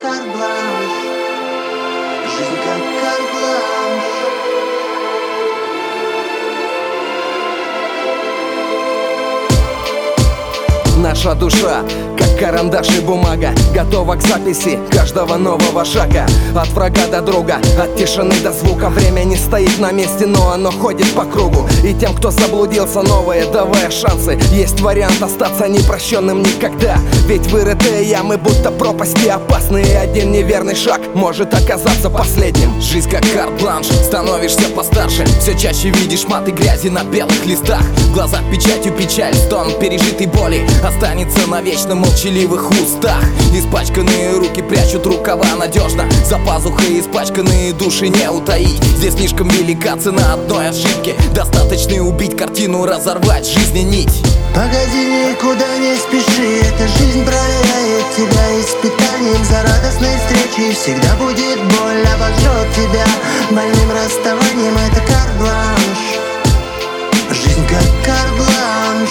карт-бланш, жизнь как карт-бланш. Наша душа, как карандаш и бумага, готова к записи каждого нового шага. От врага до друга, от тишины до звука. Время не стоит на месте, но оно ходит по кругу. И тем, кто заблудился, новые давая шансы. Есть вариант остаться непрощенным никогда. Ведь вырытые ямы будто пропасти опасные. И один неверный шаг может оказаться последним. Жизнь как карт-бланш, становишься постарше. Все чаще видишь маты грязи на белых листах. В глазах печатью печаль, стон пережитой боли останется навечно в молчаливых устах. Испачканные руки прячут рукава надежно. За пазухой испачканные души не утаить. Здесь слишком велика цена одной ошибки. Достаточно убить картину, разорвать жизни нить. Погоди, никуда не спеши, эта жизнь проверяет тебя испытанием. За радостной встречей всегда будет боль, обожжет тебя больным расставанием. Это карт-бланш, жизнь как карт-бланш.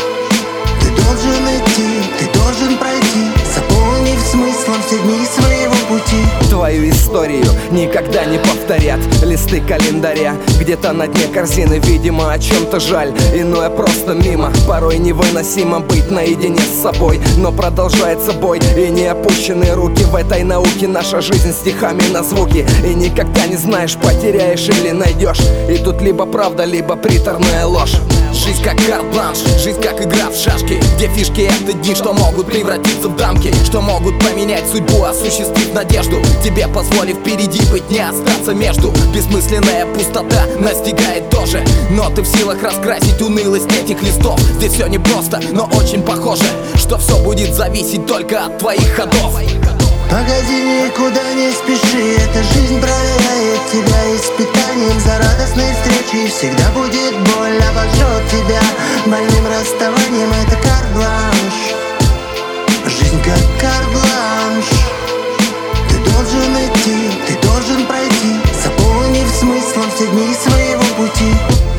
Ты должен идти, ты должен пройти, заполнив смыслом все дни своего пути. Твою историю никогда не повторят листы календаря. Где-то на дне корзины, видимо, о чем-то жаль. Иное просто мимо. Порой невыносимо быть наедине с собой, но продолжается бой и не опущенные руки. В этой науке наша жизнь стихами на звуки. И никогда не знаешь, потеряешь или найдешь. И тут либо правда, либо приторная ложь. Жизнь как карт-бланш, жизнь как игра в шашки, где фишки это дни, что могут превратиться в дамки, что могут поменять судьбу, осуществив надежду, тебе позволив впереди быть, не остаться между. Бессмысленная пустота настигает тоже, но ты в силах раскрасить унылость этих листов. Здесь все непросто, но очень похоже, что все будет зависеть только от твоих ходов. Погоди, никуда не спеши, эта жизнь проверяет тебя испытанием. За радостной встречей всегда будет боль, обожжет тебя больным расставанием. Это карт-бланш, жизнь как карт-бланш. Ты должен идти, ты должен пройти, заполнив смыслом все дни своего пути.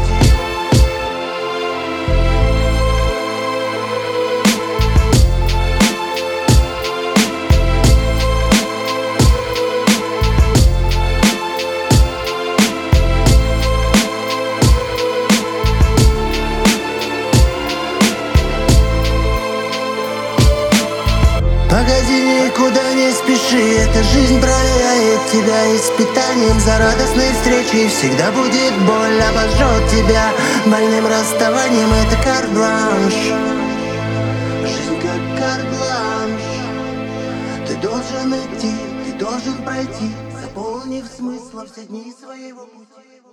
Погоди, никуда не спеши, эта жизнь проверяет тебя испытанием. За радостной встречей всегда будет боль, обожжет тебя больным расставанием. Это карт-бланш, жизнь как карт-бланш. Ты должен идти, ты должен пройти, заполнив смыслом все дни своего пути.